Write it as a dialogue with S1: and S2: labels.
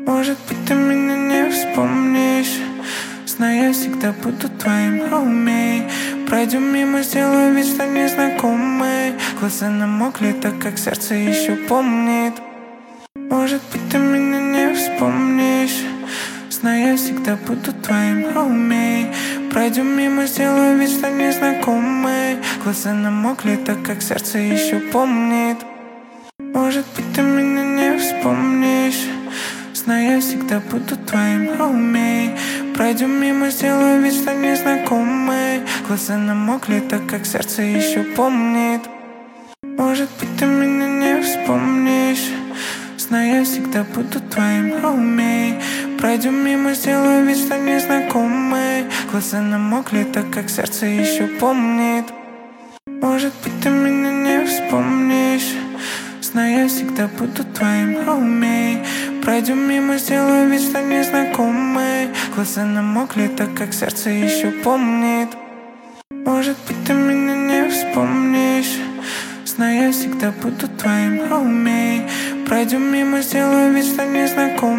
S1: Может быть, ты меня не вспомнишь, зная, я всегда буду твоим homie. Пройдем мимо, сделаю вид, что незнакомы. Глаза намокли, так как сердце еще помнит. Может быть, ты меня не вспомнишь, зная, я всегда буду твоим homie. Пройдем мимо, сделаю вид, что незнакомы. Глаза намокли, так как сердце еще помнит. Может быть, ты меня не вспомнишь, зная, я всегда буду твоим homie. Пройдем мимо, сделаю вид, что незнакомы. Глаза намокли, так как сердце еще помнит. Может быть, ты меня не вспомнишь, зная, я всегда буду твоим homie. Пройдем мимо, сделаю вид, что незнакомы. Глаза намокли, так как сердце еще помнит. Может быть, ты меня не вспомнишь, зная, я всегда буду твоим homie. Пройдем мимо, сделаю вид, что незнакомы. Глаза намокли, так как сердце еще помнит. Может быть, ты меня не вспомнишь, зная, я всегда буду твоим homie. Пройдем мимо, сделаю вид, что незнакомы.